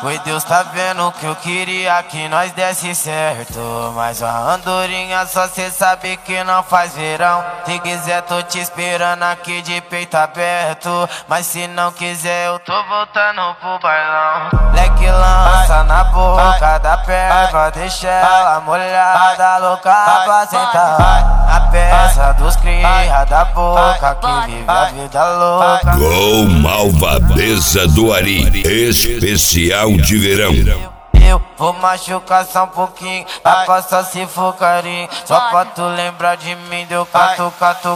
Foi Deus tá vendo que eu queria que nós desse certo, mas a andorinha só cê sabe que não faz verão. Se quiser tô te esperando aqui de peito aberto, mas se não quiser eu tô voltando pro bailão. Leque lança na boca da perva, deixa ela molhada, louca pra sentar. A peça dos cria da boca que vive a vida louca. Gol Malvadeza do Ari, especial de verão. Eu vou machucar só um pouquinho, pra passar se for carinho. Só pra tu lembrar de mim, deu catucando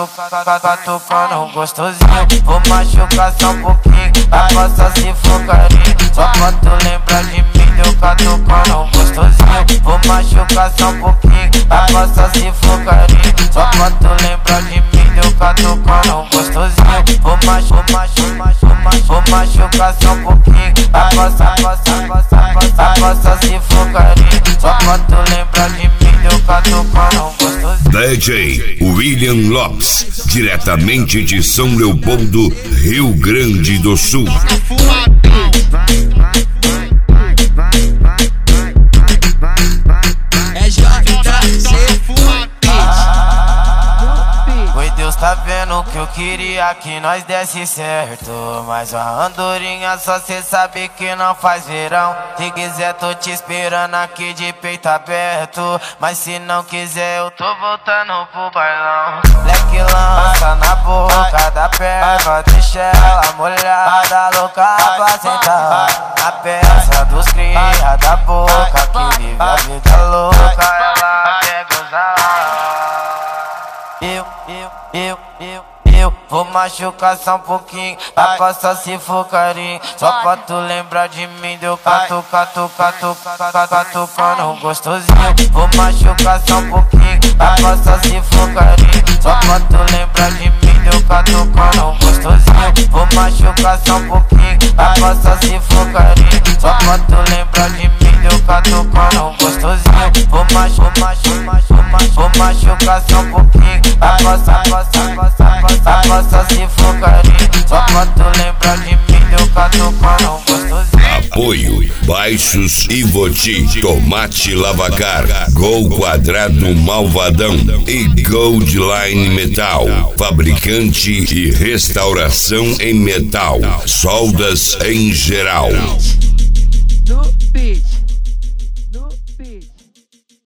gostosinho. Vou machucar só um pouquinho, pra passar se for carinho. Só pra tu lembrar de mim, deu catucando gostosinho. Vou machucar só um pouquinho, pra passar se for carinho. Só pra tu lembrar de mim, deu catucando gostosinho. Vou machucar só um pouquinho, pra passar se for carinho. Só pra tu lembrar de mim, deu catucando gostosinho. DJ William Lopes, diretamente de São Leopoldo, Rio Grande do Sul. Foi Deus tá vendo que eu queria que nós desse certo, mas a andorinha só cê sabe que não faz verão. Se quiser tô te esperando aqui de peito aberto, mas se não quiser eu tô voltando pro bailão. Leque lança na boca da perva, deixa ela molhada, louca pra sentar. A peça dos cria da boca que vive a vida louca, ela quer gozar. Eu vou machucar só um pouquinho, pra passar se for carinho. Só pra tu lembrar de mim, deu catucando gostosinho. Vou machucar só um pouquinho, pra passar se for carinho. Só pra tu lembrar de mim, deu catucando gostosinho. Vou machucar só um pouquinho, pra passar se for carinho. Só pra tu lembrar de mim, deu catucando gostosinho. Vou machucar só um pouquinho, pra passar se for carinho. Só pra tu lembrar de mim, deu catucando gostosinho. Apoio Baixos e Voti, Tomate Lavacar, Gol Quadrado Malvadão e Goldline Metal, fabricante e restauração em metal, soldas em geral. No beat.